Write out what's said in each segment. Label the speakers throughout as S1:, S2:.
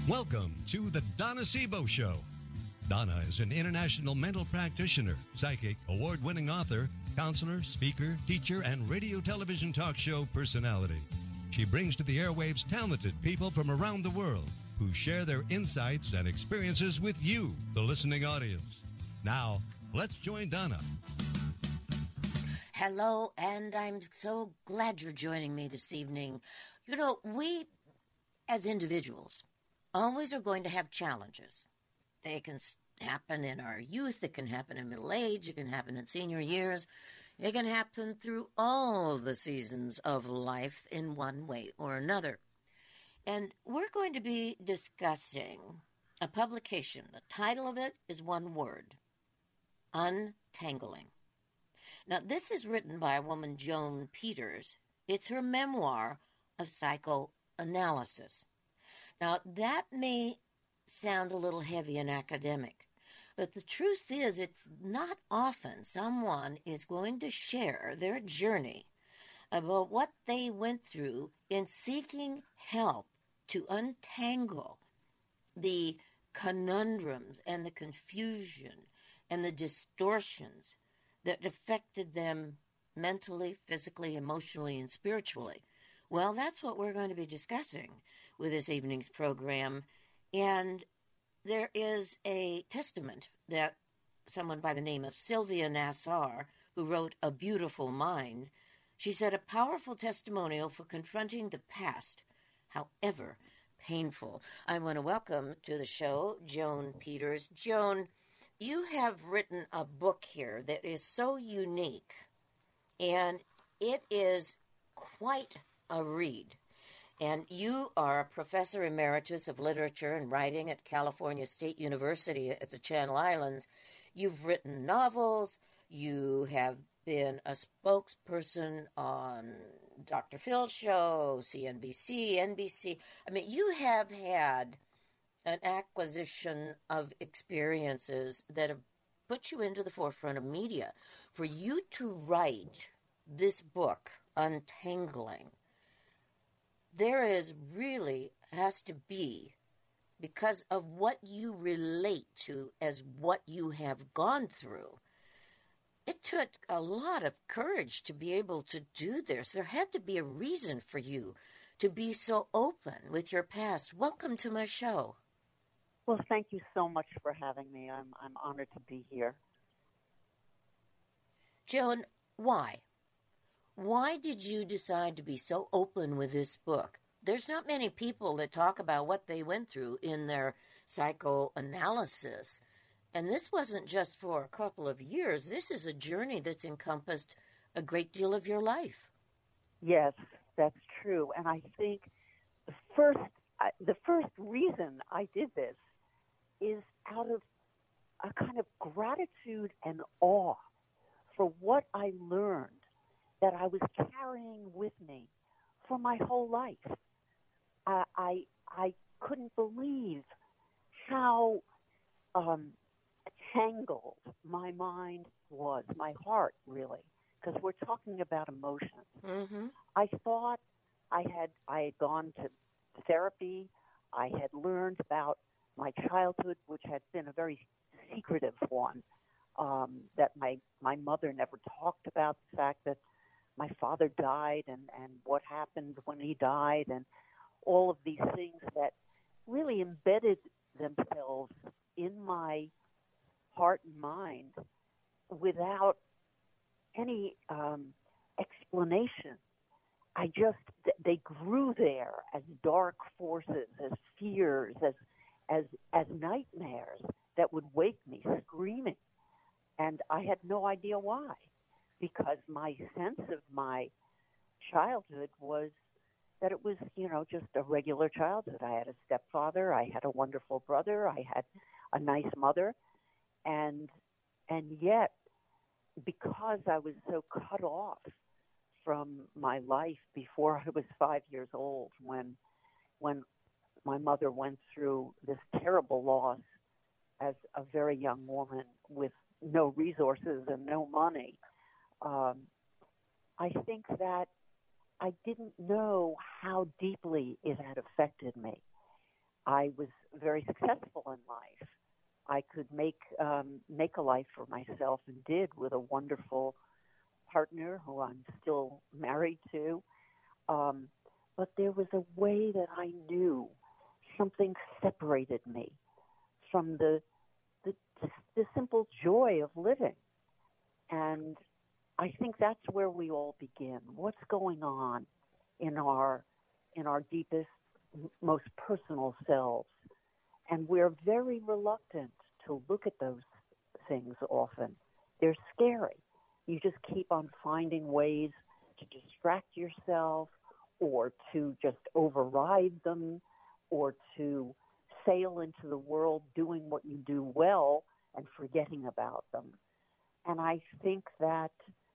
S1: Welcome to the Donna Sebo Show. Donna is an international mental practitioner, psychic, award-winning author, counselor, speaker, teacher, and radio television talk show personality. She brings to the airwaves talented people from around the world who share their insights and experiences with you, the listening audience. Now, let's join Donna.
S2: Hello, and I'm so glad you're joining me this evening. You know, we, as individuals, always are going to have challenges. They can happen in our youth, it can happen in middle age, it can happen in senior years, it can happen through all the seasons of life in one way or another. And we're going to be discussing a publication. The title of it is one word, Untangling. Now, this is written by a woman, Joan Peters. It's her memoir of psychoanalysis. Now, that may sound a little heavy and academic, but the truth is it's not often someone is going to share their journey about what they went through in seeking help to untangle the conundrums and the confusion and the distortions that affected them mentally, physically, emotionally, and spiritually. Well, that's what we're going to be discussing with this evening's program. And there is a testament that someone by the name of Sylvia Nassar, who wrote A Beautiful Mind, she said, a powerful testimonial for confronting the past, however painful. I want to welcome to the show Joan Peters. Joan, you have written a book here that is so unique, and it is quite a read. And you are a professor emeritus of literature and writing at California State University at the Channel Islands. You've written novels. You have been a spokesperson on Dr. Phil's show, CNBC, NBC. I mean, you have had an acquisition of experiences that have put you into the forefront of media. For you to write this book, Untangling, there is really has to be, because of what you relate to as what you have gone through, it took a lot of courage to be able to do this. There had to be a reason for you to be so open with your past. Welcome to my show.
S3: Well, thank you so much for having me. I'm honored to be here.
S2: Joan, why? Why did you decide to be so open with this book? There's not many people that talk about what they went through in their psychoanalysis. And this wasn't just for a couple of years. This is a journey that's encompassed a great deal of your life.
S3: Yes, that's true. And I think the first reason I did this is out of a kind of gratitude and awe for what I learned that I was carrying with me for my whole life. I couldn't believe how tangled my mind was, my heart really, because we're talking about emotions.
S2: Mm-hmm.
S3: I thought I had gone to therapy. I had learned about my childhood, which had been a very secretive one, that my mother never talked about the fact that my father died and what happened when he died, and all of these things that really embedded themselves in my heart and mind without any explanation. They grew there as dark forces, as fears, as nightmares that would wake me screaming. And I had no idea why, because my sense of my childhood was that it was, just a regular childhood. I had a stepfather, I had a wonderful brother, I had a nice mother, and yet, because I was so cut off from my life before I was 5 years old, when my mother went through this terrible loss as a very young woman with no resources and no money, I think that I didn't know how deeply it had affected me. I was very successful in life. I could make a life for myself and did with a wonderful partner who I'm still married to. Um, but there was a way that I knew something separated me from the, the simple joy of living. And I think that's where we all begin. What's going on in our deepest, most personal selves? And we're very reluctant to look at those things often. They're scary. You just keep on finding ways to distract yourself or to just override them or to sail into the world doing what you do well and forgetting about them. And I think that,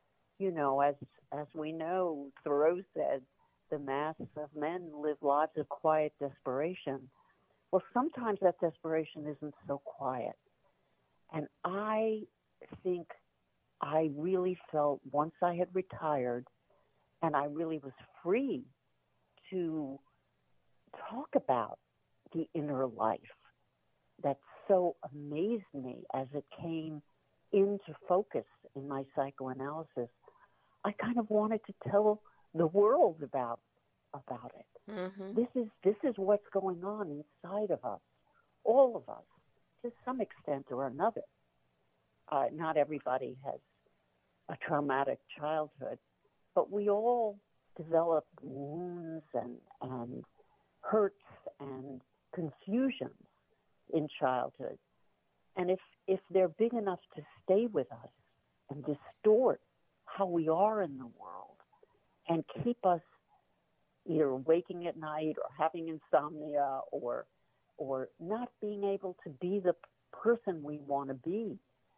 S3: as we know, Thoreau said, the mass of men live lives of quiet desperation. Well, sometimes that desperation isn't so quiet. And I think I really felt once I had retired and I really was free to talk about the inner life that so amazed me as it came into focus in my psychoanalysis. I kind of wanted to tell the world about it.
S2: Mm-hmm.
S3: This is what's going on inside of us, all of us, to some extent or another. Not everybody has a traumatic childhood, but we all develop wounds and hurts and confusions in childhood. And if they're big enough to stay with us and distort how we are in the world and keep us either waking at night or having insomnia or not being able to be the person we want to be,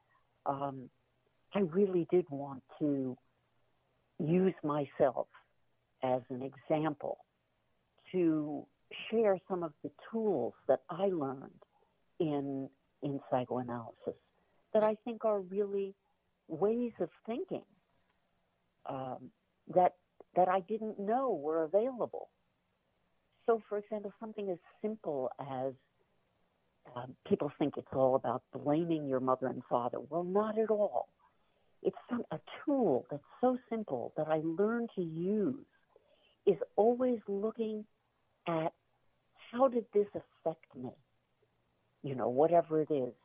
S3: I really did want to use myself as an example to share some of the tools that I learned in psychoanalysis that I think are really ways of thinking that I didn't know were available. So, for example, something as simple as people think it's all about blaming your mother and father. Well, not at all. It's a tool that's so simple that I learned to use is always looking at how did this affect me? Whatever it is.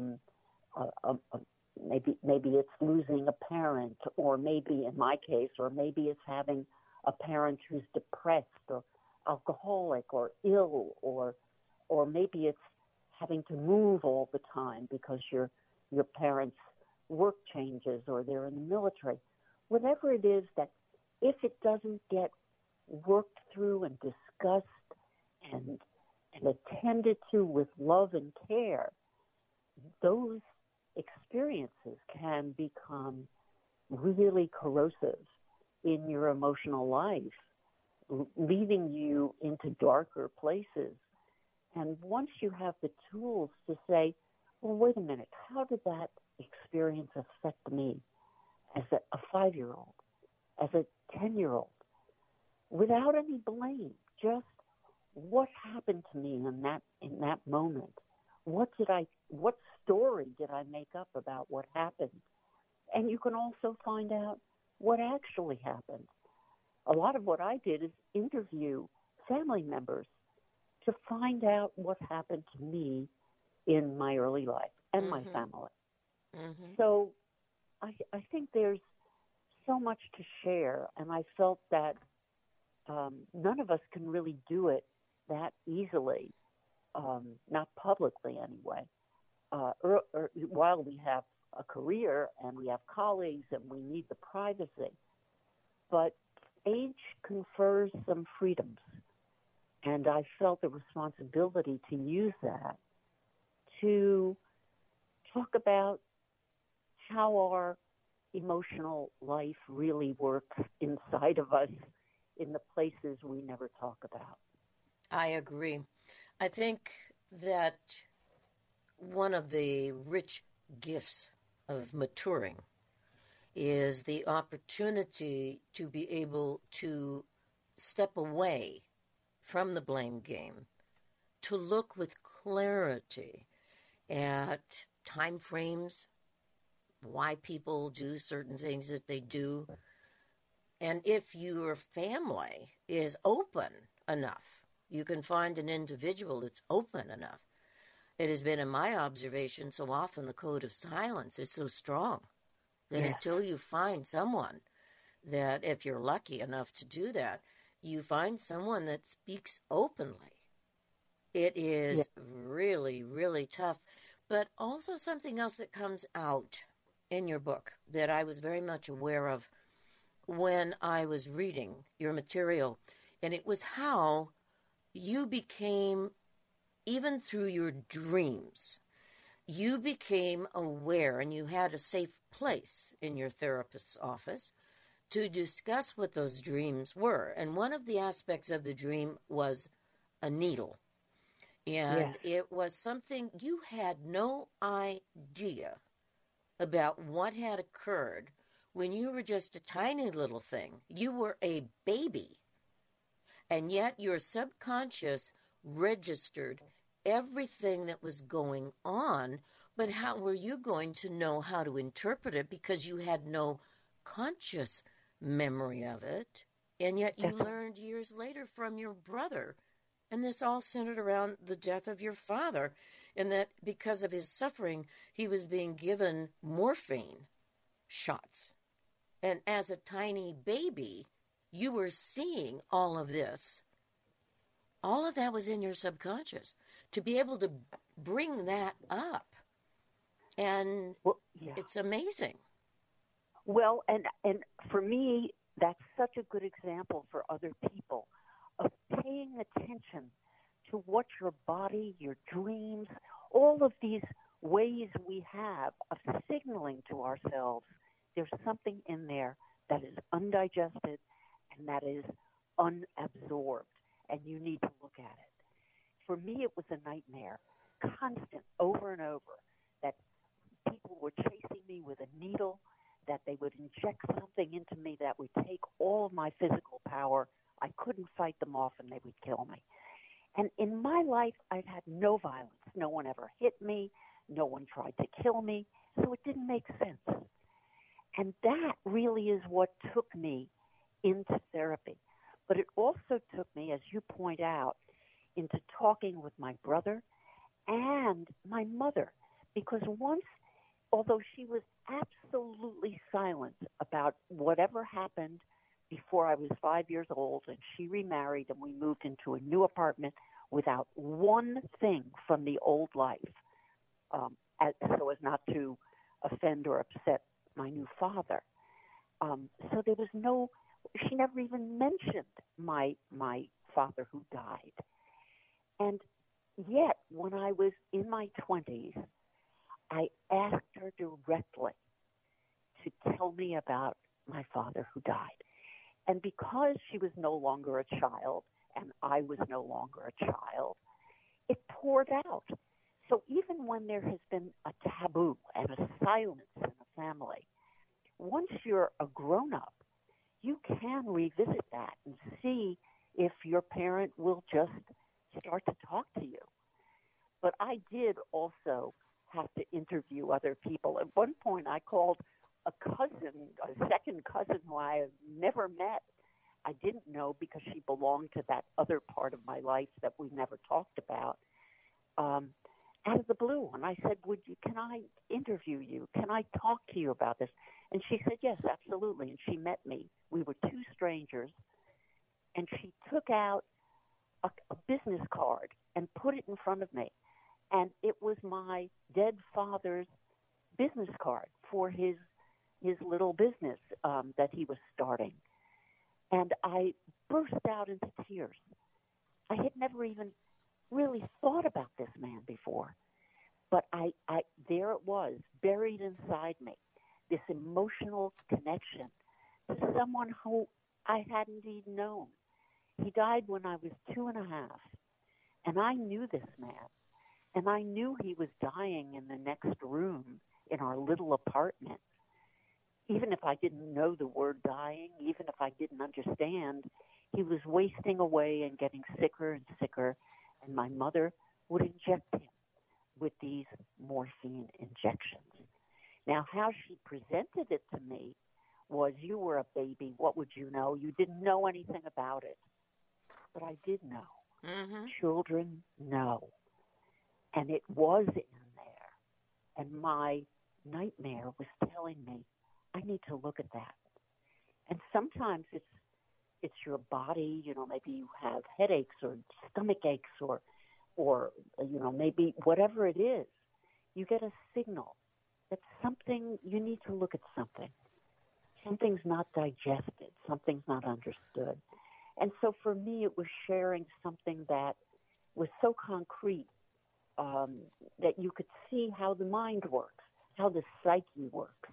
S3: Maybe it's losing a parent, or maybe in my case, or maybe it's having a parent who's depressed or alcoholic or ill, or maybe it's having to move all the time because your parents' work changes or they're in the military. Whatever it is, that if it doesn't get worked through and discussed and attended to with love and care, those experiences can become really corrosive in your emotional life, leading you into darker places. And once you have the tools to say, well, wait a minute, how did that experience affect me as a 5-year-old, as a 10-year-old, without any blame, just what happened to me in that moment? What story did I make up about what happened? And you can also find out what actually happened. A lot of what I did is interview family members to find out what happened to me in my early life and my family.
S2: Mm-hmm.
S3: So I think there's so much to share, and I felt that none of us can really do it that easily, not publicly anyway, while we have a career and we have colleagues and we need the privacy. But age confers some freedoms, and I felt the responsibility to use that to talk about how our emotional life really works inside of us in the places we never talk about.
S2: I agree. I think that one of the rich gifts of maturing is the opportunity to be able to step away from the blame game, to look with clarity at time frames, why people do certain things that they do. And if your family is open enough, you can find an individual that's open enough. It has been in my observation so often the code of silence is so strong that until you find someone that, if you're lucky enough to do that, you find someone that speaks openly. It is really, really tough. But also something else that comes out in your book that I was very much aware of when I was reading your material, and it was how you became, even through your dreams, you became aware, and you had a safe place in your therapist's office to discuss what those dreams were. And one of the aspects of the dream was a needle. And it was something you had no idea about what had occurred when you were just a tiny little thing. You were a baby. And yet your subconscious registered everything that was going on. But how were you going to know how to interpret it, because you had no conscious memory of it? And yet you learned years later from your brother. And this all centered around the death of your father, and that because of his suffering, he was being given morphine shots. And as a tiny baby, you were seeing all of this. All of that was in your subconscious. To be able to bring that up, and it's amazing.
S3: Well, and for me, that's such a good example for other people of paying attention to what your body, your dreams, all of these ways we have of signaling to ourselves there's something in there that is undigested and that is unabsorbed, and you need to look at it. For me, it was a nightmare, constant, over and over, that people were chasing me with a needle, that they would inject something into me that would take all of my physical power. I couldn't fight them off, and they would kill me. And in my life, I've had no violence. No one ever hit me. No one tried to kill me. So it didn't make sense. And that really is what took me into therapy. But it also took me, as you point out, into talking with my brother and my mother. Because once, although she was absolutely silent about whatever happened before I was 5 years old, and she remarried and we moved into a new apartment without one thing from the old life, so as not to offend or upset my new father. So there was no, she never even mentioned my father who died. And yet, when I was in my 20s, I asked her directly to tell me about my father who died. And because she was no longer a child and I was no longer a child, it poured out. So even when there has been a taboo and a silence in a family, once you're a grown-up, you can revisit that and see if your parent will just start to talk to you. But I did also have to interview other people. At one point, I called a second cousin who I had never met. I didn't know because she belonged to that other part of my life that we never talked about, out of the blue. And I said, can I interview you? Can I talk to you about this? And she said, yes, absolutely. And she met me. We were two strangers. And she took out a business card and put it in front of me. And it was my dead father's business card for his little business that he was starting. And I burst out into tears. I had never even really thought about this man before. But I there it was, buried inside me, this emotional connection to someone who I hadn't even known. He died when I was 2.5, and I knew this man. And I knew he was dying in the next room in our little apartment. Even if I didn't know the word dying, even if I didn't understand, he was wasting away and getting sicker and sicker. and my mother would inject him with these morphine injections. Now, how she presented it to me was, you were a baby, what would you know? You didn't know anything about it. But I did know.
S2: Mm-hmm.
S3: Children know. And it was in there. And my nightmare was telling me, I need to look at that. And sometimes it's your body, maybe you have headaches or stomach aches or maybe whatever it is. You get a signal that something, you need to look at something. Something's not digested. Something's not understood. And so for me, it was sharing something that was so concrete that you could see how the mind works, how the psyche works,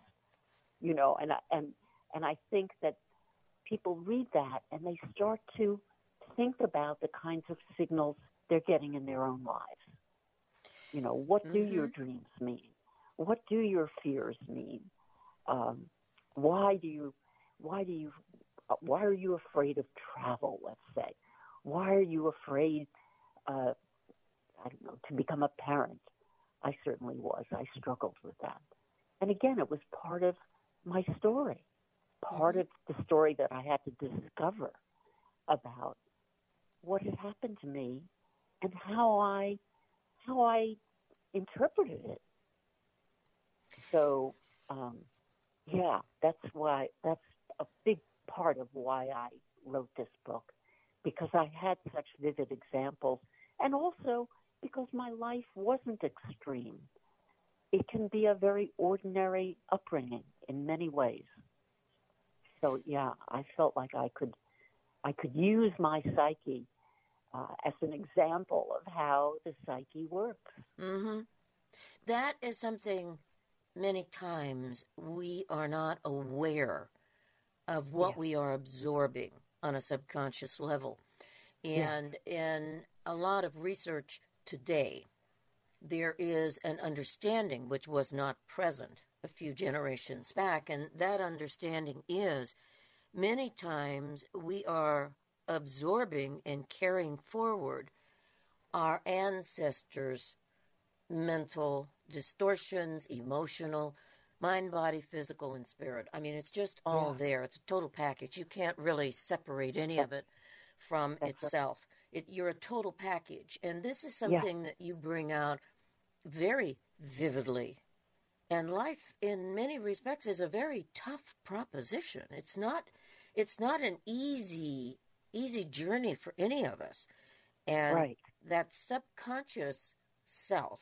S3: and I think that people read that and they start to think about the kinds of signals they're getting in their own lives. What do your dreams mean? What do your fears mean? Why are you afraid of travel, let's say? Why are you afraid, to become a parent? I certainly was. I struggled with that. And again, it was part of my story, part of the story that I had to discover about what had happened to me and how I interpreted it. So, that's a big part of why I wrote this book, because I had such vivid examples, and also because my life wasn't extreme. It can be a very ordinary upbringing in many ways. So, I felt like I could use my psyche as an example of how the psyche works.
S2: Mm-hmm. That is something many times we are not aware of what we are absorbing on a subconscious level. And in a lot of research today, there is an understanding which was not present a few generations back, and that understanding is many times we are absorbing and carrying forward our ancestors' mental distortions, emotional, mind, body, physical, and spirit. I mean, it's just all there. It's a total package. You can't really separate any of it from itself. You're a total package. And this is something that you bring out very vividly. And life, in many respects, is a very tough proposition. It's not an easy journey for any of us. And that subconscious self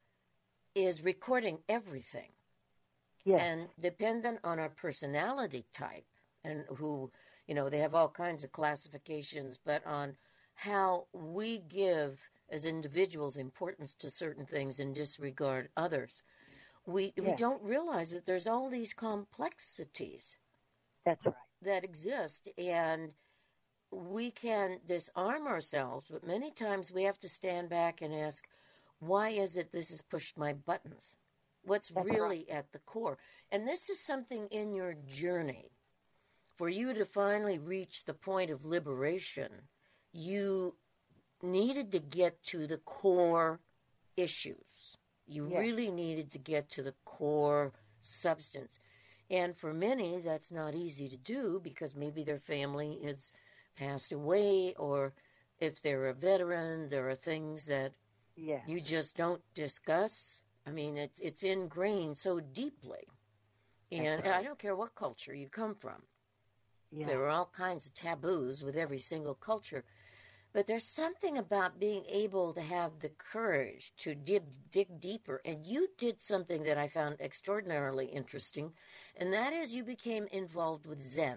S2: is recording everything. Yes. And dependent on our personality type, and who, they have all kinds of classifications, but on how we give as individuals importance to certain things and disregard others, we don't realize that there's all these complexities.
S3: That's right.
S2: That exist, and we can disarm ourselves, but many times we have to stand back and ask, why is it this has pushed my buttons? What's really at the core? And this is something in your journey. For you to finally reach the point of liberation, you needed to get to the core issues. You really needed to get to the core substance. And for many, that's not easy to do because maybe their family has passed away, or if they're a veteran, there are things that you just don't discuss. I mean, it's ingrained so deeply. And I don't care what culture you come from. Yeah. There are all kinds of taboos with every single culture. But there's something about being able to have the courage to dig deeper. And you did something that I found extraordinarily interesting, and that is you became involved with Zen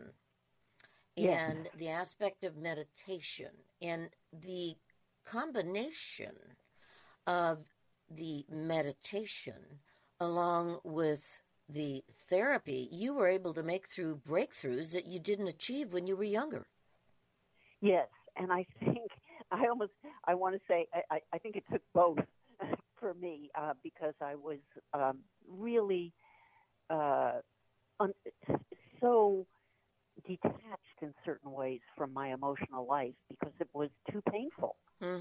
S2: and the aspect of meditation and the combination of the meditation along with the therapy you were able to make through breakthroughs that you didn't achieve when you were younger.
S3: Yes. And I think I want to say, I think it took both for me because I was really so detached in certain ways from my emotional life because it was too painful,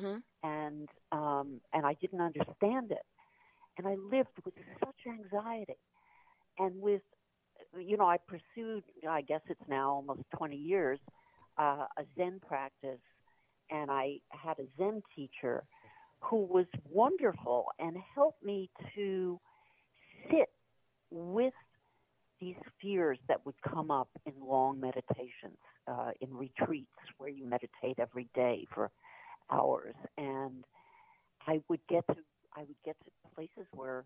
S3: and I didn't understand it, and I lived with such anxiety, and with, I pursued, I guess it's now almost 20 years, a Zen practice, and I had a Zen teacher who was wonderful and helped me to sit with these fears that would come up in long meditations, in retreats where you meditate every day for hours. And I would get to places where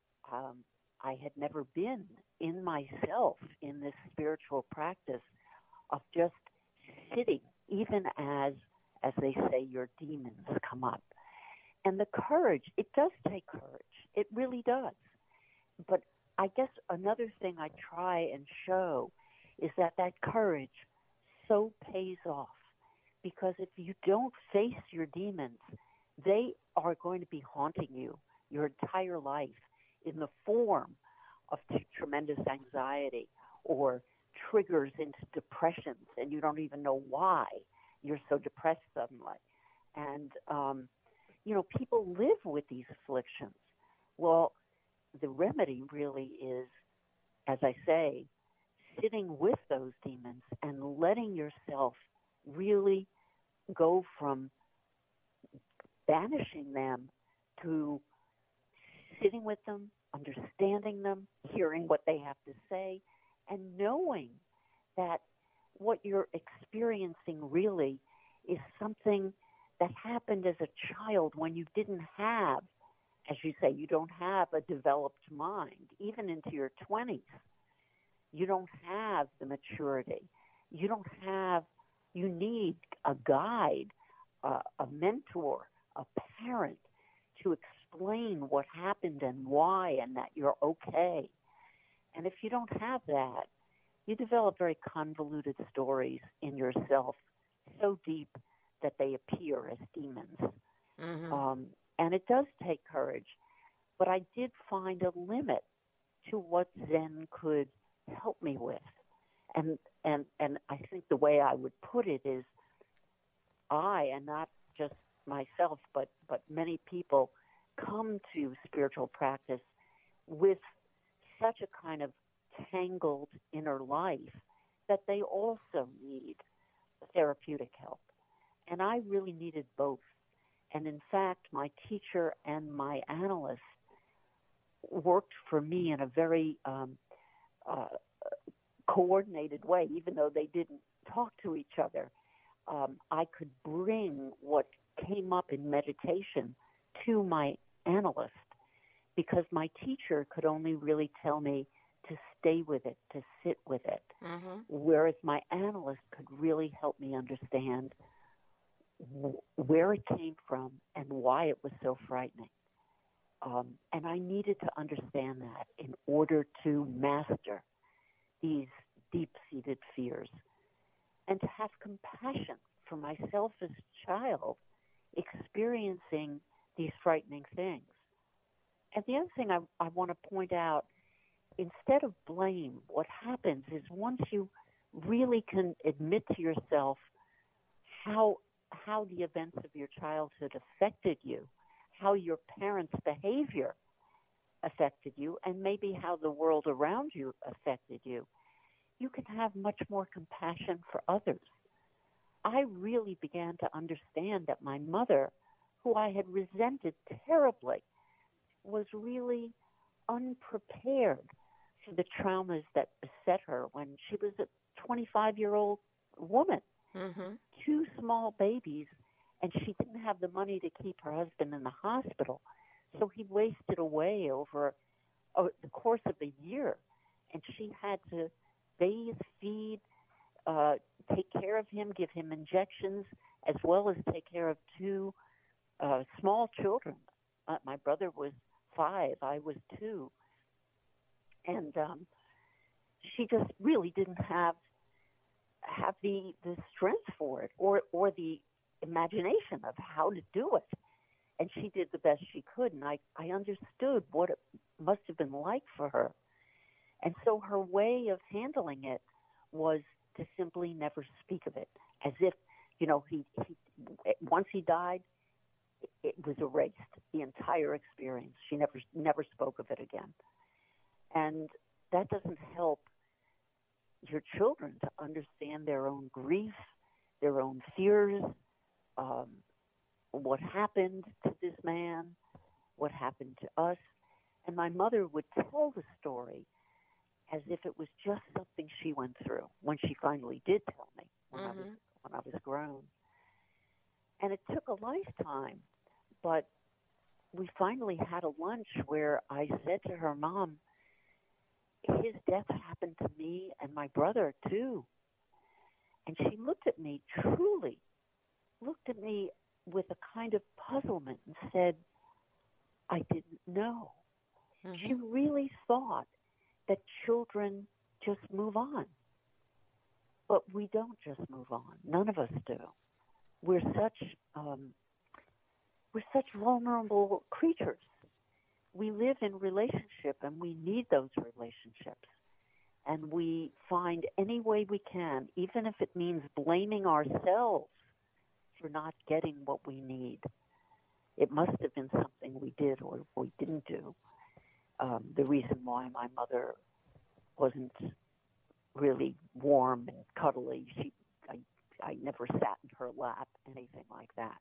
S3: I had never been in myself in this spiritual practice of just sitting, even as they say, your demons come up. And the courage, it does take courage. It really does. But I guess another thing I try and show is that courage so pays off. Because if you don't face your demons, they are going to be haunting you your entire life in the form of tremendous anxiety or triggers into depressions, and you don't even know why you're so depressed suddenly. And, people live with these afflictions. Well, the remedy really is, as I say, sitting with those demons and letting yourself really go from banishing them to sitting with them, understanding them, hearing what they have to say, and knowing that what you're experiencing really is something that happened as a child when you didn't have, as you say, you don't have a developed mind, even into your 20s. You don't have the maturity. You need a guide, a mentor, a parent to explain what happened and why, and that you're okay. And if you don't have that, you develop very convoluted stories in yourself, so deep that they appear as demons. And it does take courage. But I did find a limit to what Zen could help me with. And I think the way I would put it is, and not just myself, but many people come to spiritual practice with such a kind of tangled inner life that they also need therapeutic help. And I really needed both. And in fact, my teacher and my analyst worked for me in a very coordinated way, even though they didn't talk to each other. I could bring what came up in meditation to my analyst because my teacher could only really tell me to stay with it, to sit with it, whereas my analyst could really help me understand where it came from and why it was so frightening. And I needed to understand that in order to master these deep-seated fears and to have compassion for myself as a child experiencing these frightening things. And the other thing I want to point out, instead of blame, what happens is once you really can admit to yourself how the events of your childhood affected you, how your parents' behavior affected you, and maybe how the world around you affected you, you can have much more compassion for others. I really began to understand that my mother, who I had resented terribly, was really unprepared for the traumas that beset her when she was a 25-year-old woman. 2 small babies, and she didn't have the money to keep her husband in the hospital. So he wasted away over the course of a year, and she had to bathe, feed, take care of him, give him injections, as well as take care of 2 small children. My brother was 5, I was 2. And she just really didn't have the strength for it or the imagination of how to do it. And she did the best she could, and I understood what it must have been like for her. And so her way of handling it was to simply never speak of it, as if, he once he died, it was erased, the entire experience. She never spoke of it again. And that doesn't help your children to understand their own grief, their own fears, what happened to this man, what happened to us. And my mother would tell the story as if it was just something she went through when she finally did tell me when I was grown. And it took a lifetime, but we finally had a lunch where I said to her, Mom, his death happened to me and my brother too. And she looked at me, truly looked at me with a kind of puzzlement and said, I didn't know. She really thought that children just move on. But we don't just move on. None of us do. We're such vulnerable creatures. We live in relationship, and we need those relationships. And we find any way we can, even if it means blaming ourselves for not getting what we need. It must have been something we did or we didn't do. The reason why my mother wasn't really warm and cuddly, I never sat in her lap, anything like that.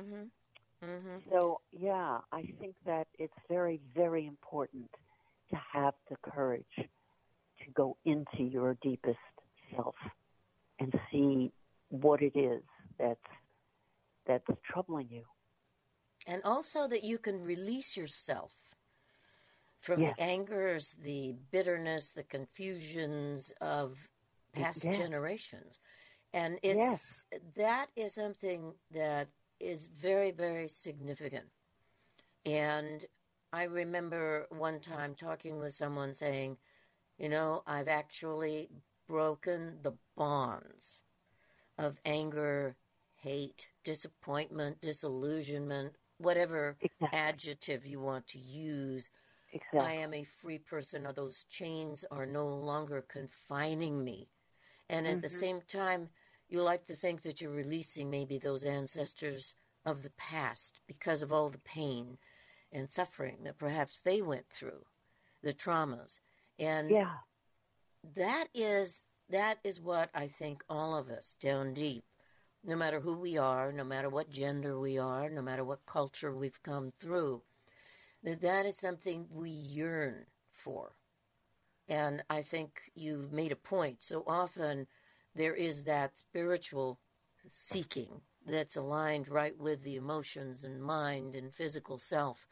S3: So, yeah, I think that it's very, very important to have the courage to go into your deepest self and see what it is that's troubling you.
S2: And also that you can release yourself from the angers, the bitterness, the confusions of past generations. And that is something that is very, very significant. And I remember one time talking with someone saying, I've actually broken the bonds of anger, hate, disappointment, disillusionment, whatever adjective you want to use.
S3: Exactly.
S2: I am a free person, or those chains are no longer confining me. And at the same time, you like to think that you're releasing maybe those ancestors of the past because of all the pain and suffering that perhaps they went through, the traumas. And that is what I think all of us down deep, no matter who we are, no matter what gender we are, no matter what culture we've come through, that is something we yearn for. And I think you've made a point. So often there is that spiritual seeking that's aligned right with the emotions and mind and physical self.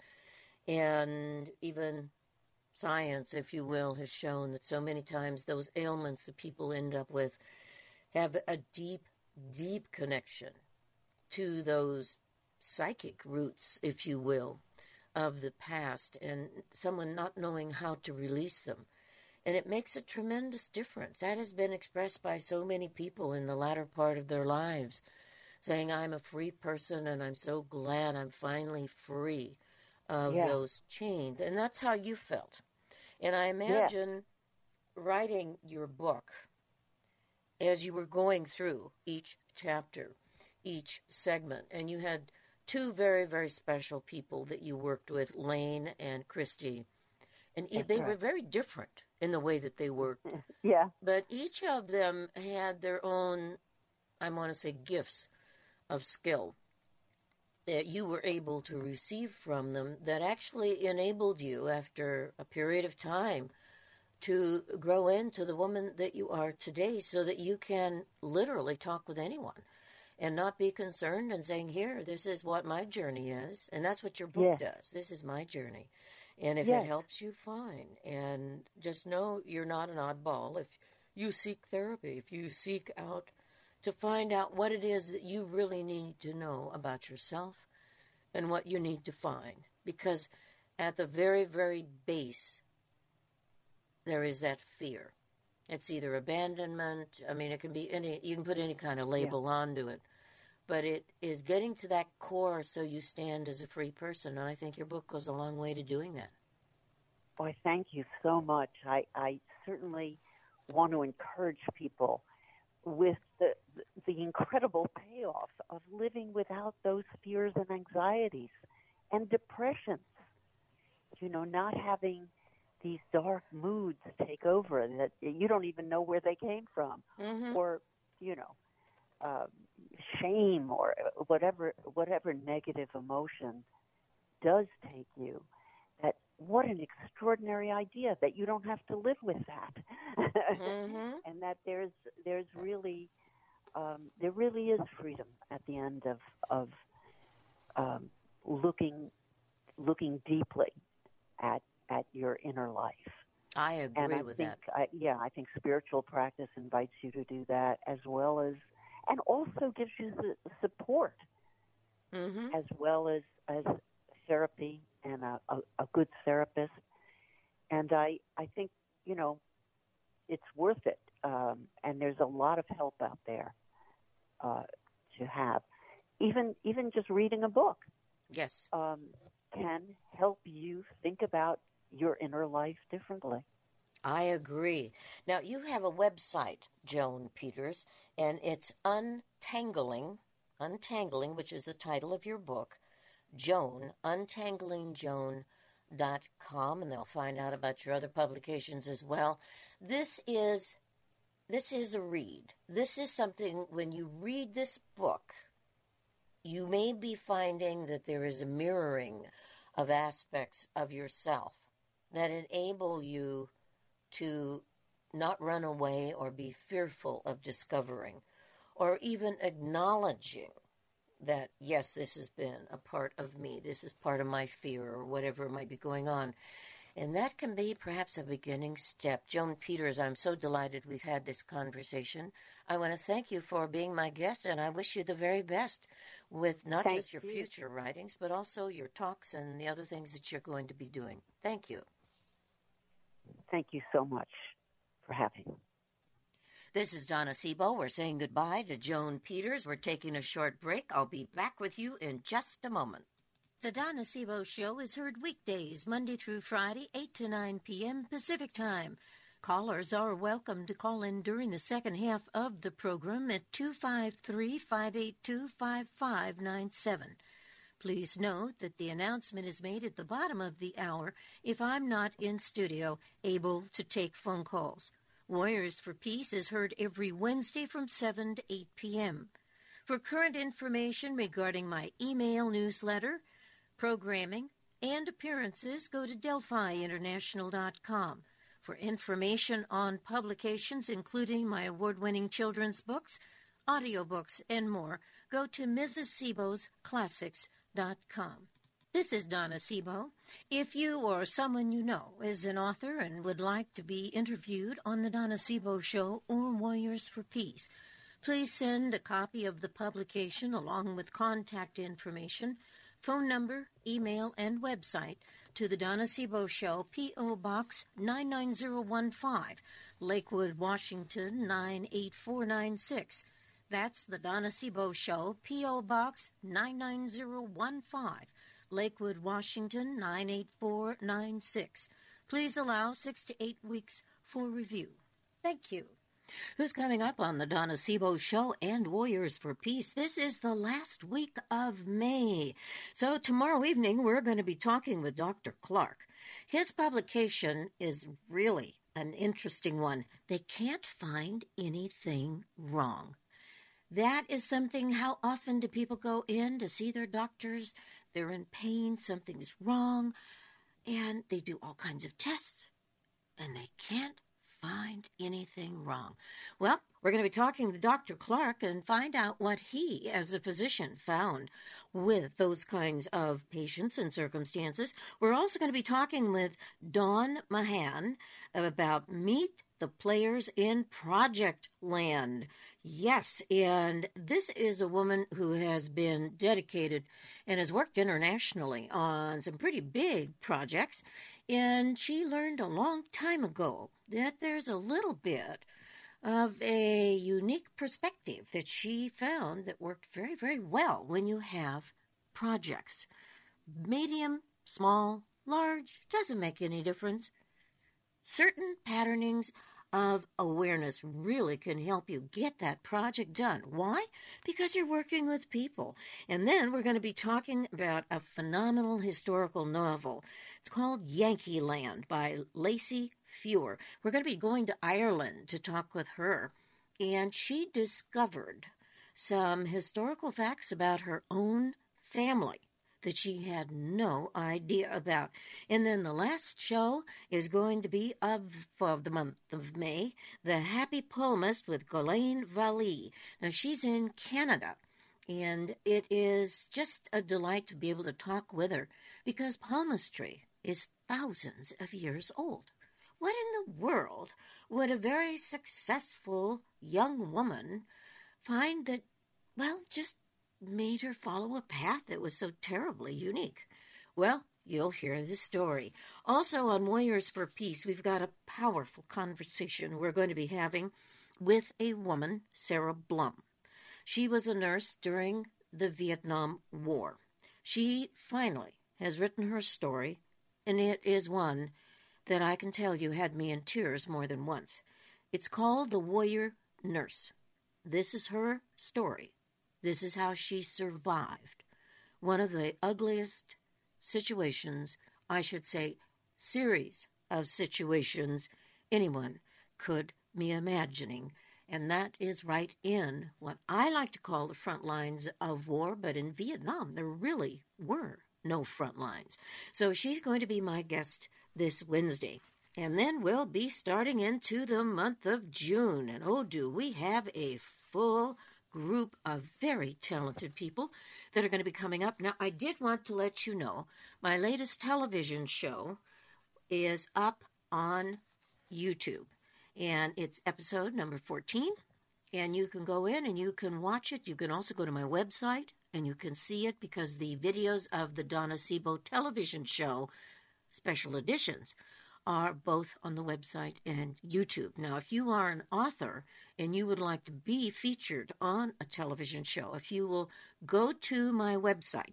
S2: And even science, if you will, has shown that so many times those ailments that people end up with have a deep, deep connection to those psychic roots, if you will, of the past, and someone not knowing how to release them. And it makes a tremendous difference. That has been expressed by so many people in the latter part of their lives, saying, I'm a free person and I'm so glad I'm finally free of those chains. And that's how you felt. And I imagine writing your book as you were going through each chapter, each segment, and you had two very, very special people that you worked with, Lane and Christy. And they were very different in the way that they worked. But each of them had their own, I want to say, gifts of skill that you were able to receive from them that actually enabled you, after a period of time, to grow into the woman that you are today, so that you can literally talk with anyone and not be concerned and saying, here, this is what my journey is. And that's what your book does. This is my journey. And if it helps you, fine. And just know you're not an oddball. If you seek therapy, if you seek out to find out what it is that you really need to know about yourself and what you need to find. Because at the very, very base, there is that fear. It's either abandonment. I mean, it can be you can put any kind of label onto it. But it is getting to that core so you stand as a free person. And I think your book goes a long way to doing that.
S3: Well, thank you so much. I certainly want to encourage people with the incredible payoff of living without those fears and anxieties and depressions. Not having these dark moods take over that you don't even know where they came from, or shame or whatever negative emotion does take you. That what an extraordinary idea that you don't have to live with that, and that there's really there really is freedom at the end of looking deeply at your inner life.
S2: I agree with that.
S3: I think spiritual practice invites you to do that, as well as, and also gives you the support, as well as therapy and a good therapist. And I think, it's worth it. And there's a lot of help out there to have. Even just reading a book.
S2: Yes.
S3: Can help you think about your inner life differently.
S2: I agree. Now, you have a website, Joan Peters, and it's Untangling, which is the title of your book, Joan, UntanglingJoan.com, and they'll find out about your other publications as well. This is a read. This is something, when you read this book, you may be finding that there is a mirroring of aspects of yourself that enable you to not run away or be fearful of discovering, or even acknowledging that, yes, this has been a part of me, this is part of my fear, or whatever might be going on. And that can be perhaps a beginning step. Joan Peters, I'm so delighted we've had this conversation. I want to thank you for being my guest, and I wish you the very best with not just your future writings, but also your talks and the other things that you're going to be doing. Thank you.
S3: Thank you so much for having me.
S2: This is Donna Sebo. We're saying goodbye to Joan Peters. We're taking a short break. I'll be back with you in just a moment. The Donna Sebo Show is heard weekdays, Monday through Friday, 8 to 9 p.m. Pacific Time. Callers are welcome to call in during the second half of the program at 253-582-5597. Please note that the announcement is made at the bottom of the hour if I'm not in studio able to take phone calls. Warriors for Peace is heard every Wednesday from 7 to 8 p.m. For current information regarding my email newsletter, programming, and appearances, go to DelphiInternational.com. For information on publications, including my award-winning children's books, audiobooks, and more, go to MrsSebosClassics.com. This is Donna Sebo. If you or someone you know is an author and would like to be interviewed on the Donna Sebo Show or Warriors for Peace, please send a copy of the publication along with contact information, phone number, email, and website to the Donna Sebo Show, P.O. Box 99015, Lakewood, Washington 98496. That's the Donna Sebo Show, P.O. Box 99015, Lakewood, Washington 98496. Please allow 6 to 8 weeks for review. Thank you. Who's coming up on the Donna Sebo Show and Warriors for Peace? This is the last week of May. So tomorrow evening, we're going to be talking with Dr. Clark. His publication is really an interesting one. They can't find anything wrong. That is something, how often do people go in to see their doctors? They're in pain, something's wrong, and they do all kinds of tests, and they can't find anything wrong. Well, we're going to be talking with Dr. Clark and find out what he, as a physician, found with those kinds of patients and circumstances. We're also going to be talking with Dawn Mahan about Meet the Players in Project Land. Yes, and this is a woman who has been dedicated and has worked internationally on some pretty big projects, and she learned a long time ago that there's a little bit of a unique perspective that she found that worked very, very well when you have projects. Medium, small, large, doesn't make any difference. Certain patternings of awareness really can help you get that project done. Why? Because you're working with people. And then we're going to be talking about a phenomenal historical novel. It's called Yankee Land by Lacey Feuer. We're going to be going to Ireland to talk with her. And she discovered some historical facts about her own family that she had no idea about. And then the last show is going to be for the month of May, The Happy Palmist with Ghislaine Vallee. Now, she's in Canada, and it is just a delight to be able to talk with her because palmistry is thousands of years old. What in the world would a very successful young woman find that, well, just made her follow a path that was so terribly unique? Well, you'll hear the story. Also on Warriors for Peace, we've got a powerful conversation we're going to be having with a woman, Sarah Blum. She was a nurse during the Vietnam War. She finally has written her story, and it is one that I can tell you had me in tears more than once. It's called The Warrior Nurse. This is her story. This is how she survived one of the ugliest situations, I should say, series of situations anyone could be imagining. And that is right in what I like to call the front lines of war. But in Vietnam, there really were no front lines. So she's going to be my guest this Wednesday. And then we'll be starting into the month of June. And oh, do we have a full group of very talented people that are going to be coming up. Now, I did want to let you know my latest television show is up on YouTube, and it's episode number 14, and you can go in and you can watch it. You can also go to my website, and you can see it because the videos of the Donna Sebo television show, special editions, are both on the website and YouTube. Now, if you are an author and you would like to be featured on a television show, if you will go to my website,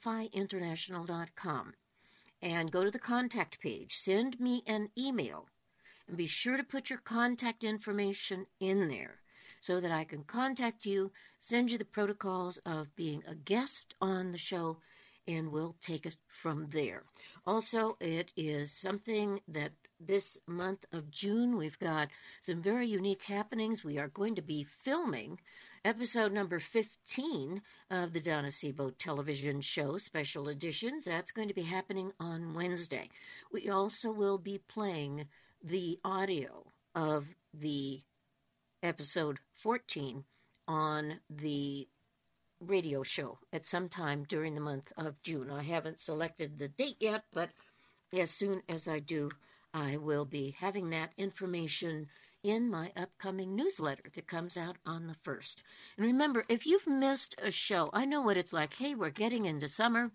S2: DelphiInternational.com, and go to the contact page, send me an email, and be sure to put your contact information in there so that I can contact you, send you the protocols of being a guest on the show, and we'll take it from there. Also, it is something that this month of June, we've got some very unique happenings. We are going to be filming episode number 15 of the Donna Sebo television show, special editions. That's going to be happening on Wednesday. We also will be playing the audio of the episode 14 on the radio show at some time during the month of June. I haven't selected the date yet, but as soon as I do, I will be having that information in my upcoming newsletter that comes out on the 1st. And remember, if you've missed a show, I know what it's like. Hey, we're getting into summer.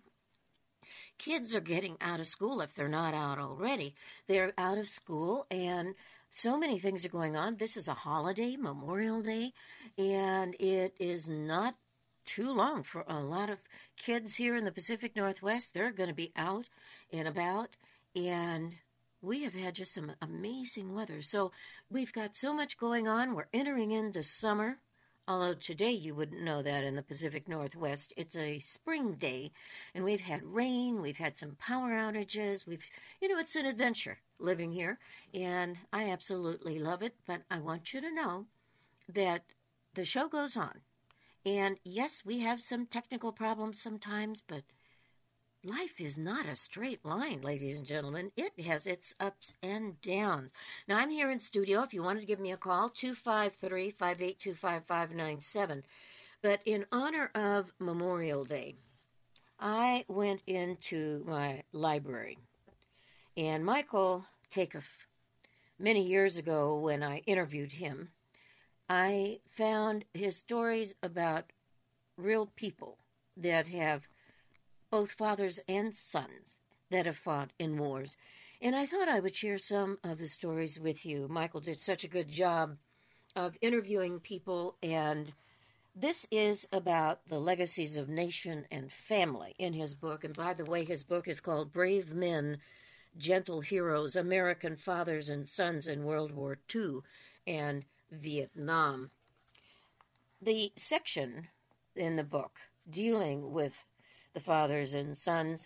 S2: Kids are getting out of school if they're not out already. They're out of school, and so many things are going on. This is a holiday, Memorial Day, and it is not too long for a lot of kids here in the Pacific Northwest. They're going to be out and about, and we have had just some amazing weather. So we've got so much going on. We're entering into summer, although today you wouldn't know that in the Pacific Northwest. It's a spring day, and we've had rain. We've had some power outages. It's an adventure living here, and I absolutely love it. But I want you to know that the show goes on. And yes, we have some technical problems sometimes, but life is not a straight line, ladies and gentlemen. It has its ups and downs. Now, I'm here in studio. If you wanted to give me a call, 253-582-5597. But in honor of Memorial Day, I went into my library. And Michael Takeoff, many years ago when I interviewed him, I found his stories about real people that have both fathers and sons that have fought in wars. And I thought I would share some of the stories with you. Michael did such a good job of interviewing people, and this is about the legacies of nation and family in his book. And by the way, his book is called Brave Men gentle heroes, American fathers and sons in World War II and Vietnam. The section in the book dealing with the fathers and sons,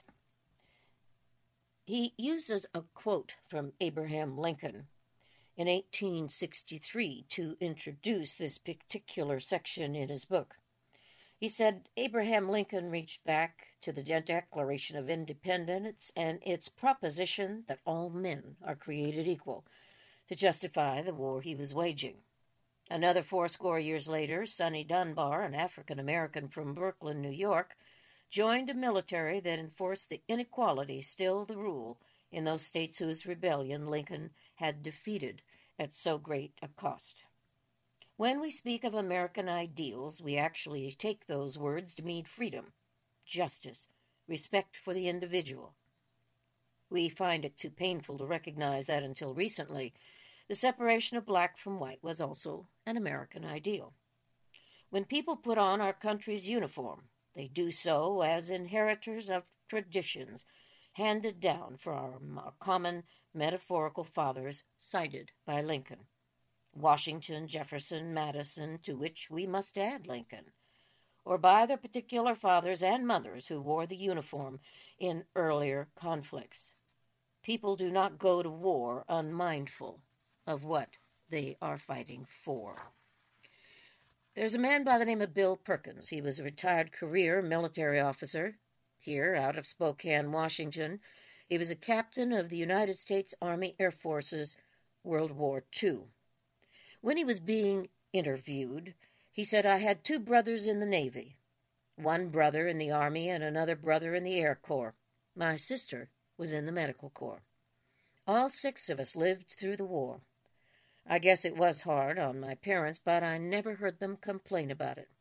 S2: he uses a quote from Abraham Lincoln in 1863 to introduce this particular section in his book. He said, Abraham Lincoln reached back to the Declaration of Independence and its proposition that all men are created equal to justify the war he was waging. Another 80 years later, Sonny Dunbar, an African-American from Brooklyn, New York, joined a military that enforced the inequality still the rule in those states whose rebellion Lincoln had defeated at so great a cost. When we speak of American ideals, we actually take those words to mean freedom, justice, respect for the individual. We find it too painful to recognize that until recently, the separation of black from white was also an American ideal. When people put on our country's uniform, they do so as inheritors of traditions handed down from our common metaphorical fathers cited by Lincoln. Washington, Jefferson, Madison, to which we must add Lincoln, or by their particular fathers and mothers who wore the uniform in earlier conflicts. People do not go to war unmindful of what they are fighting for. There's a man by the name of Bill Perkins. He was a retired career military officer here out of Spokane, Washington. He was a captain of the United States Army Air Force's World War II. When he was being interviewed, he said, I had 2 brothers in the Navy, one brother in the Army and another brother in the Air Corps. My sister was in the Medical Corps. All 6 of us lived through the war. I guess it was hard on my parents, but I never heard them complain about it.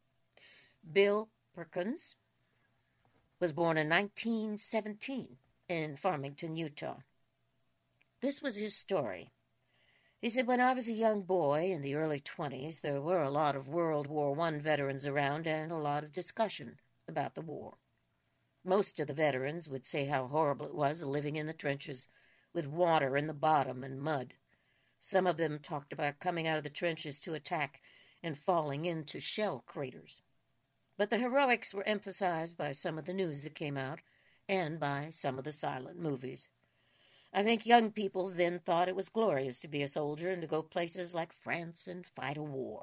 S2: Bill Perkins was born in 1917 in Farmington, Utah. This was his story. He said, when I was a young boy in the early 20s, there were a lot of World War I veterans around and a lot of discussion about the war. Most of the veterans would say how horrible it was living in the trenches with water in the bottom and mud. Some of them talked about coming out of the trenches to attack and falling into shell craters. But the heroics were emphasized by some of the news that came out and by some of the silent movies. I think young people then thought it was glorious to be a soldier and to go places like France and fight a war.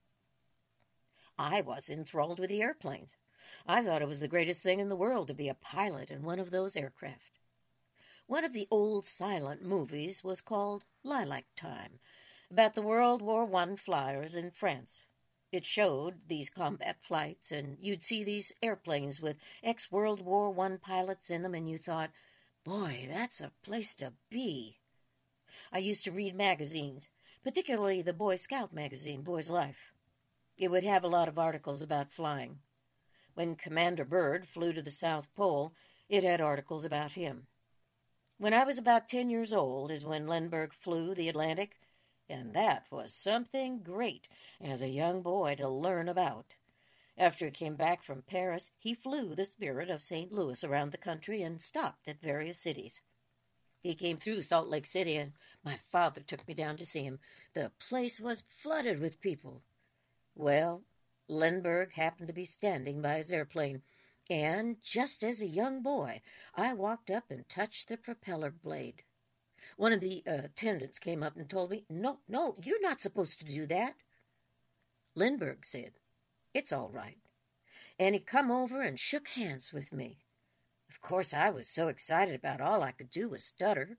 S2: I was enthralled with the airplanes. I thought it was the greatest thing in the world to be a pilot in one of those aircraft. One of the old silent movies was called Lilac Time, about the World War I flyers in France. It showed these combat flights, and you'd see these airplanes with ex-World War I pilots in them, and you thought, boy, that's a place to be. I used to read magazines, particularly the Boy Scout magazine, Boy's Life. It would have a lot of articles about flying. When Commander Byrd flew to the South Pole, it had articles about him. When I was about 10 years old is when Lindbergh flew the Atlantic, and that was something great as a young boy to learn about. After he came back from Paris, he flew the Spirit of St. Louis around the country and stopped at various cities. He came through Salt Lake City, and my father took me down to see him. The place was flooded with people. Well, Lindbergh happened to be standing by his airplane, and just as a young boy, I walked up and touched the propeller blade. One of the attendants came up and told me, No, you're not supposed to do that. Lindbergh said, It's all right. And he come over and shook hands with me. Of course, I was so excited about all I could do was stutter.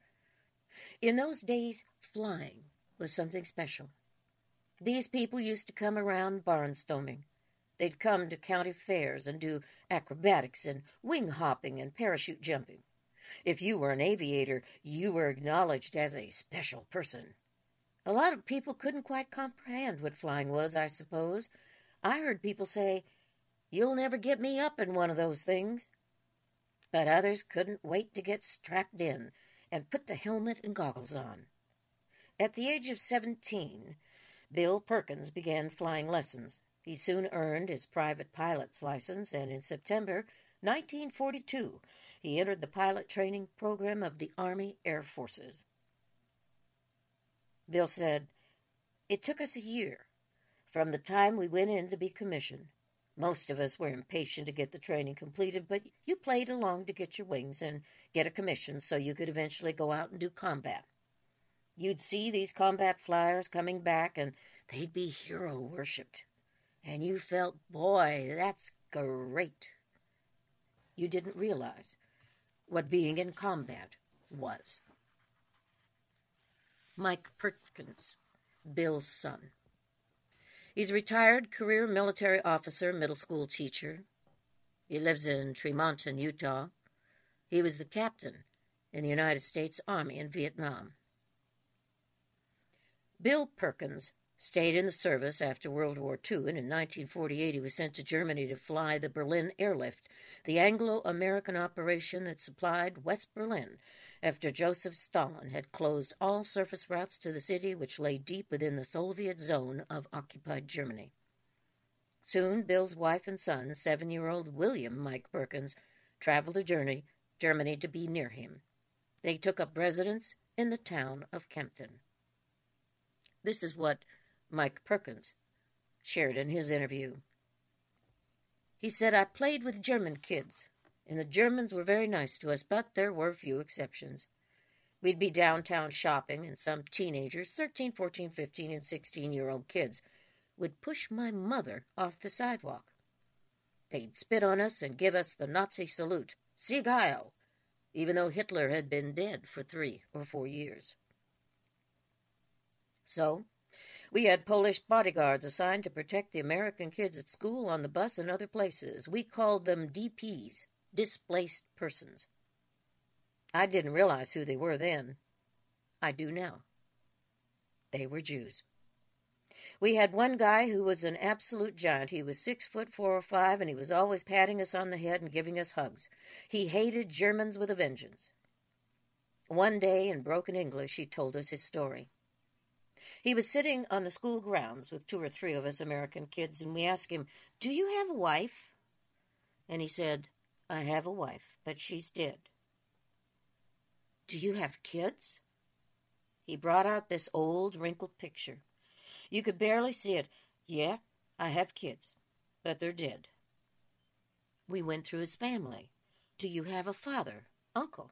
S2: In those days, flying was something special. These people used to come around barnstorming. They'd come to county fairs and do acrobatics and wing hopping and parachute jumping. If you were an aviator, you were acknowledged as a special person. A lot of people couldn't quite comprehend what flying was, I suppose. I heard people say, You'll never get me up in one of those things. But others couldn't wait to get strapped in and put the helmet and goggles on. At the age of 17, Bill Perkins began flying lessons. He soon earned his private pilot's license, and in September 1942, he entered the pilot training program of the Army Air Forces. Bill said, "It took us a year from the time we went in to be commissioned. Most of us were impatient to get the training completed, but you played along to get your wings and get a commission so you could eventually go out and do combat. You'd see these combat flyers coming back, and they'd be hero worshipped. And you felt, boy, that's great. You didn't realize what being in combat was." Mike Perkins, Bill's son. He's a retired career military officer, middle school teacher. He lives in Tremonton, Utah. He was the captain in the United States Army in Vietnam. Bill Perkins stayed in the service after World War II, and in 1948 he was sent to Germany to fly the Berlin Airlift, the Anglo-American operation that supplied West Berlin after Joseph Stalin had closed all surface routes to the city, which lay deep within the Soviet zone of occupied Germany. Soon, Bill's wife and son, 7-year-old William Mike Perkins, traveled to Germany to be near him. They took up residence in the town of Kempten. This is what Mike Perkins shared in his interview. He said, "I played with German kids, and the Germans were very nice to us, but there were few exceptions. We'd be downtown shopping, and some teenagers, 13, 14, 15, and 16-year-old kids, would push my mother off the sidewalk. They'd spit on us and give us the Nazi salute, Sieg Heil, even though Hitler had been dead for 3 or 4 years. So, we had Polish bodyguards assigned to protect the American kids at school, on the bus, and other places. We called them DPs, displaced persons. I didn't realize who they were then. I do now. They were Jews. We had one guy who was an absolute giant. He was 6 foot 4 or 5, and he was always patting us on the head and giving us hugs. He hated Germans with a vengeance. One day, in broken English, he told us his story. He was sitting on the school grounds with 2 or 3 of us American kids, and we asked him, "Do you have a wife?" And he said, "I have a wife, but she's dead." "Do you have kids?" He brought out this old, wrinkled picture. You could barely see it. "Yeah, I have kids, but they're dead." We went through his family. "Do you have a father, uncle?"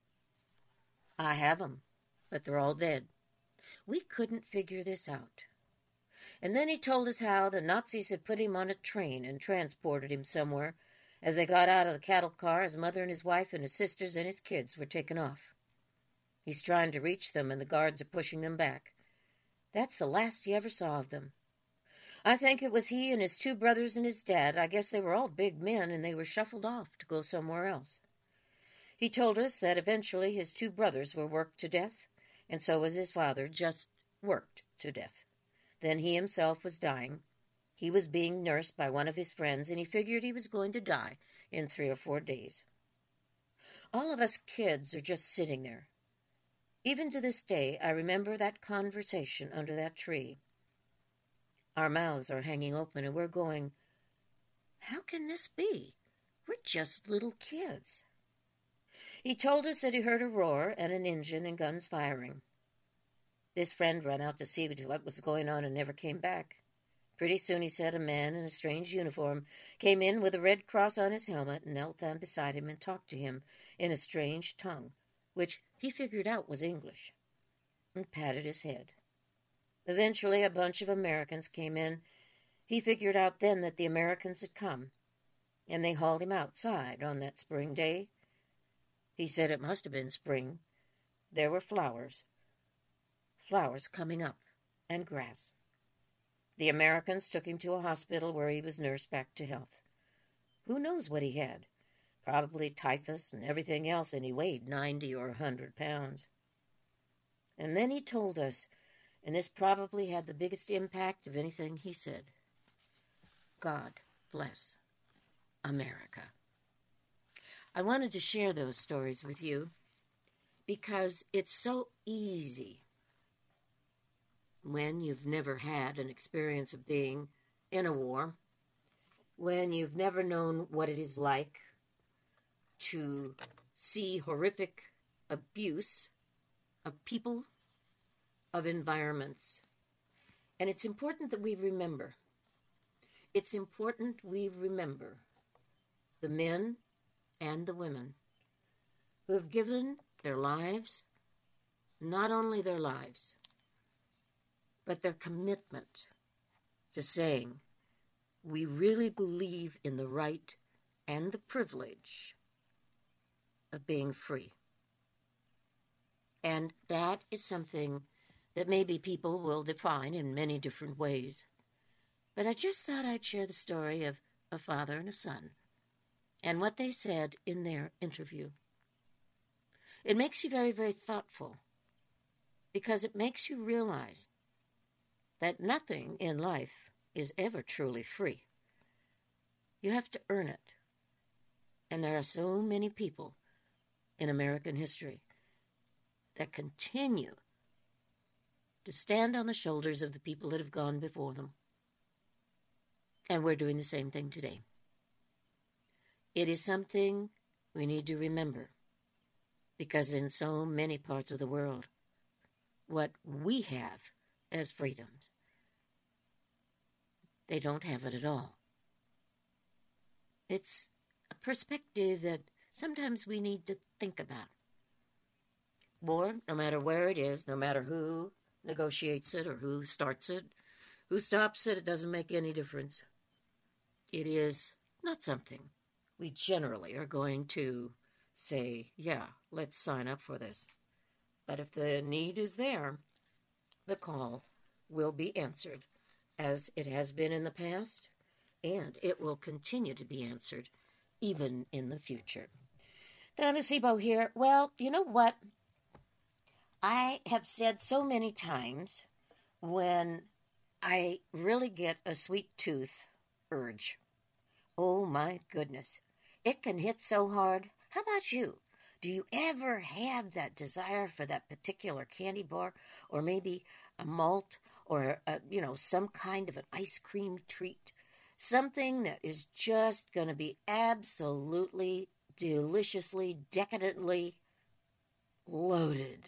S2: "I have 'em, but they're all dead." We couldn't figure this out. And then he told us how the Nazis had put him on a train and transported him somewhere. As they got out of the cattle car, his mother and his wife and his sisters and his kids were taken off. He's trying to reach them, and the guards are pushing them back. That's the last he ever saw of them. I think it was he and his 2 brothers and his dad. I guess they were all big men, and they were shuffled off to go somewhere else. He told us that eventually his 2 brothers were worked to death, and so was his father, just worked to death. Then he himself was dying. He was being nursed by one of his friends, and he figured he was going to die in 3 or 4 days. All of us kids are just sitting there. Even to this day, I remember that conversation under that tree. Our mouths are hanging open, and we're going, "How can this be? We're just little kids." He told us that he heard a roar and an engine and guns firing. This friend ran out to see what was going on and never came back. Pretty soon, he said, a man in a strange uniform came in with a red cross on his helmet and knelt down beside him and talked to him in a strange tongue, which he figured out was English, and patted his head. Eventually, a bunch of Americans came in. He figured out then that the Americans had come, and they hauled him outside on that spring day. He said it must have been spring. There were flowers coming up, and grass. The Americans took him to a hospital where he was nursed back to health. Who knows what he had? Probably typhus and everything else, and he weighed 90 or 100 pounds. And then he told us, and this probably had the biggest impact of anything he said, "God bless America." I wanted to share those stories with you because it's so easy when you've never had an experience of being in a war, when you've never known what it is like to see horrific abuse of people, of environments. And it's important that we remember. It's important we remember the men and the women who have given their lives, not only their lives, but their commitment to saying, we really believe in the right and the privilege of being free. And that is something that maybe people will define in many different ways. But I just thought I'd share the story of a father and a son and what they said in their interview. It makes you very, very thoughtful because it makes you realize that nothing in life is ever truly free. You have to earn it. And there are so many people in American history that continue to stand on the shoulders of the people that have gone before them. And we're doing the same thing today. It is something we need to remember, because in so many parts of the world, what we have as freedoms, they don't have it at all. It's a perspective that sometimes we need to think about. War, no matter where it is, no matter who negotiates it or who starts it, who stops it, it doesn't make any difference. It is not something we generally are going to say, yeah, let's sign up for this. But if the need is there, the call will be answered, as it has been in the past, and it will continue to be answered even in the future. Donna Sebo here. Well, you know what? I have said so many times when I really get a sweet tooth urge. Oh my goodness. It can hit so hard. How about you? Do you ever have that desire for that particular candy bar, or maybe a malt, or some kind of an ice cream treat? Something that is just going to be absolutely, deliciously, decadently loaded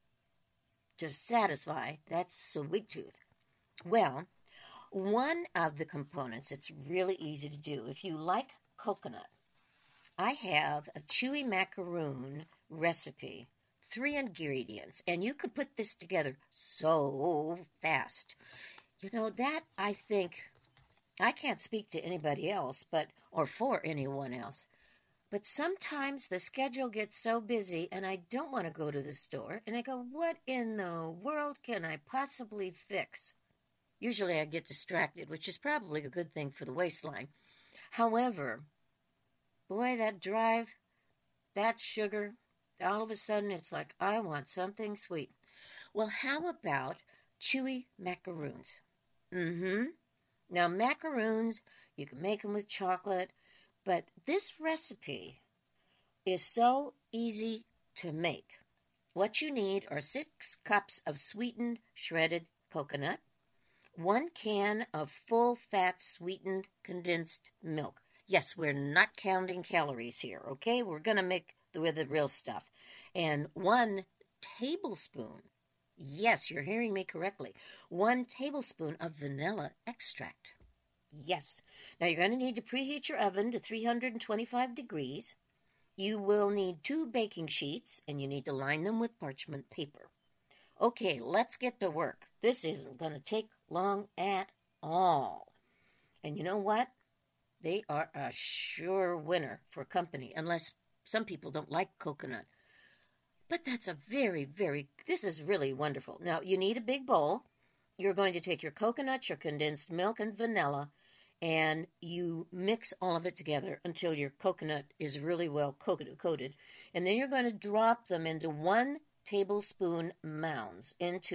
S2: to satisfy that sweet tooth. Well, one of the components, it's really easy to do. If you like coconut, I have a chewy macaroon recipe, 3 ingredients, and you could put this together so fast. You know, that I think, I can't speak to anybody else, or for anyone else, but sometimes the schedule gets so busy and I don't want to go to the store, and I go, what in the world can I possibly fix? Usually I get distracted, which is probably a good thing for the waistline. However, boy, that drive, that sugar, all of a sudden it's like, I want something sweet. Well, how about chewy macaroons? Now, macaroons, you can make them with chocolate, but this recipe is so easy to make. What you need are 6 cups of sweetened shredded coconut, 1 can of full-fat sweetened condensed milk. Yes, we're not counting calories here, okay? We're going to make with the real stuff. And 1 tablespoon, yes, you're hearing me correctly, 1 tablespoon of vanilla extract. Yes. Now, you're going to need to preheat your oven to 325 degrees. You will need 2 baking sheets, and you need to line them with parchment paper. Okay, let's get to work. This isn't going to take long at all. And you know what? They are a sure winner for company, unless some people don't like coconut. But that's a this is really wonderful. Now, you need a big bowl. You're going to take your coconut, your condensed milk, and vanilla, and you mix all of it together until your coconut is really well coated. And then you're going to drop them into 1 tablespoon mounds onto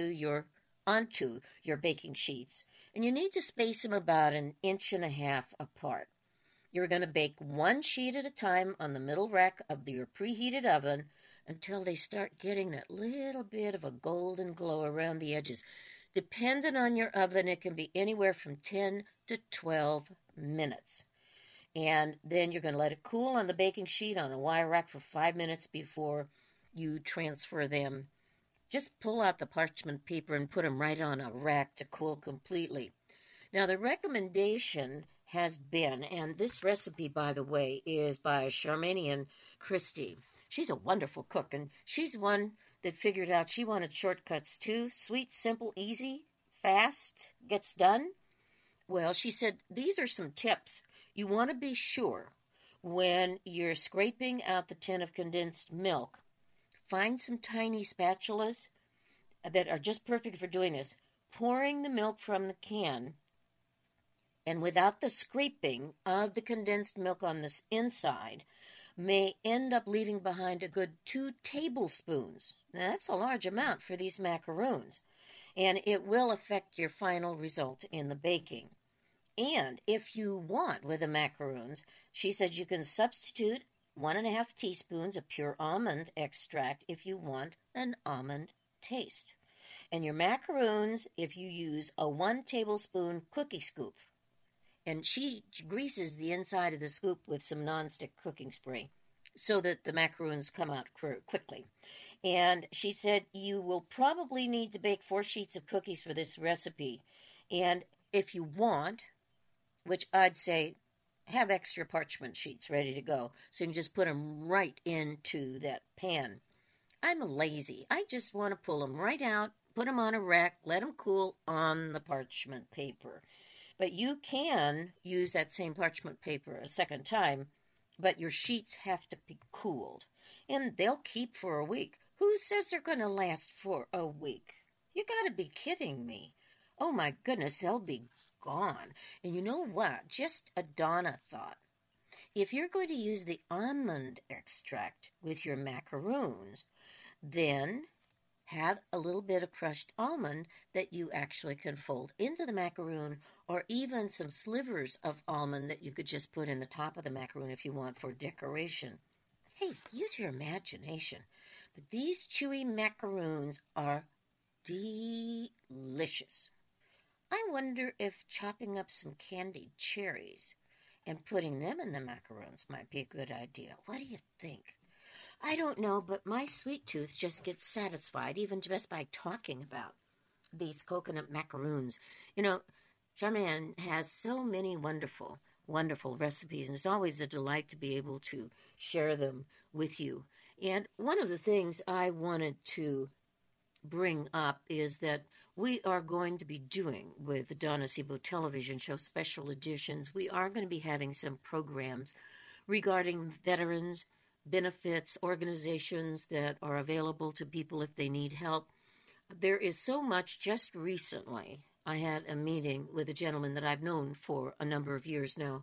S2: your baking sheets. And you need to space them about 1.5 inches apart. You're going to bake 1 sheet at a time on the middle rack of your preheated oven until they start getting that little bit of a golden glow around the edges. Depending on your oven, it can be anywhere from 10 to 12 minutes. And then you're going to let it cool on the baking sheet on a wire rack for 5 minutes before you transfer them. Just pull out the parchment paper and put them right on a rack to cool completely. Now, the recommendation has been, and this recipe, by the way, is by Charmanian Christie. She's a wonderful cook, and she's one that figured out she wanted shortcuts too. Sweet, simple, easy, fast, gets done. Well, she said, these are some tips. You want to be sure when you're scraping out the tin of condensed milk, find some tiny spatulas that are just perfect for doing this. Pouring the milk from the can, and without the scraping of the condensed milk on this inside, may end up leaving behind a good 2 tablespoons. Now, that's a large amount for these macaroons, and it will affect your final result in the baking. And if you want with the macaroons, she said you can substitute 1.5 teaspoons of pure almond extract if you want an almond taste. And your macaroons, if you use a 1 tablespoon cookie scoop, and she greases the inside of the scoop with some nonstick cooking spray so that the macaroons come out quickly. And she said you will probably need to bake 4 sheets of cookies for this recipe. And if you want, which I'd say have extra parchment sheets ready to go, so you can just put them right into that pan. I'm lazy. I just want to pull them right out, put them on a rack, let them cool on the parchment paper. But you can use that same parchment paper a second time, but your sheets have to be cooled. And they'll keep for a week. Who says they're going to last for a week? You got to be kidding me. Oh my goodness, they'll be gone. And you know what? Just a Donna thought. If you're going to use the almond extract with your macaroons, then have a little bit of crushed almond that you actually can fold into the macaroon, or even some slivers of almond that you could just put in the top of the macaroon if you want for decoration. Hey, use your imagination. But these chewy macaroons are delicious. I wonder if chopping up some candied cherries and putting them in the macaroons might be a good idea. What do you think? I don't know, but my sweet tooth just gets satisfied even just by talking about these coconut macaroons. You know, Charmaine has so many wonderful, wonderful recipes, and it's always a delight to be able to share them with you. And one of the things I wanted to bring up is that we are going to be doing with the Donna Sebo television show special editions. We are going to be having some programs regarding veterans, benefits, organizations that are available to people if they need help. There is so much. Just recently, I had a meeting with a gentleman that I've known for a number of years now,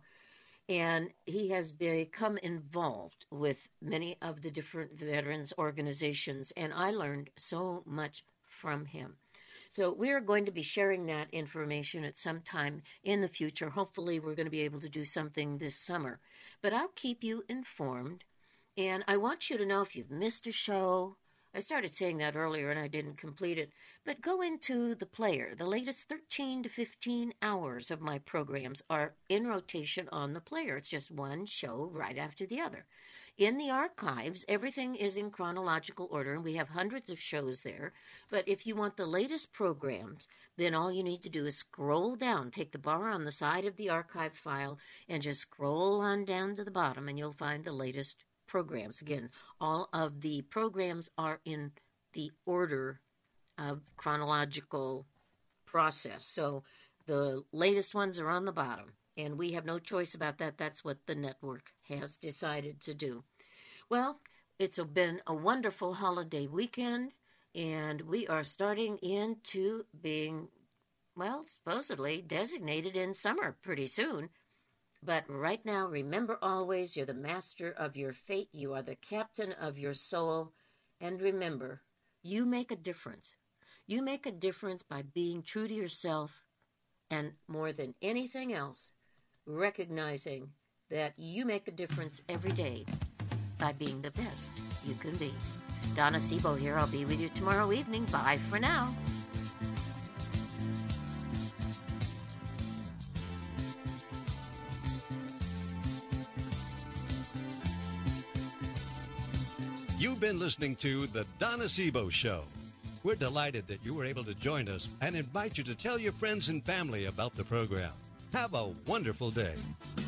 S2: and he has become involved with many of the different veterans organizations, and I learned so much from him. So we're going to be sharing that information at some time in the future. Hopefully we're going to be able to do something this summer. But I'll keep you informed. And I want you to know if you've missed a show, I started saying that earlier and I didn't complete it, but go into the player. The latest 13 to 15 hours of my programs are in rotation on the player. It's just one show right after the other. In the archives, everything is in chronological order, and we have hundreds of shows there. But if you want the latest programs, then all you need to do is scroll down, take the bar on the side of the archive file, and just scroll on down to the bottom, and you'll find the latest programs. Again, all of the programs are in the order of chronological process. So the latest ones are on the bottom, and we have no choice about that. That's what the network has decided to do. Well, it's been a wonderful holiday weekend, and we are starting into being, well, supposedly designated in summer pretty soon. But right now, remember always, you're the master of your fate. You are the captain of your soul. And remember, you make a difference. You make a difference by being true to yourself, and more than anything else, recognizing that you make a difference every day by being the best you can be. Donna Sebo here. I'll be with you tomorrow evening. Bye for now.
S1: You've been listening to The Donna Sebo Show. We're delighted that you were able to join us and invite you to tell your friends and family about the program. Have a wonderful day.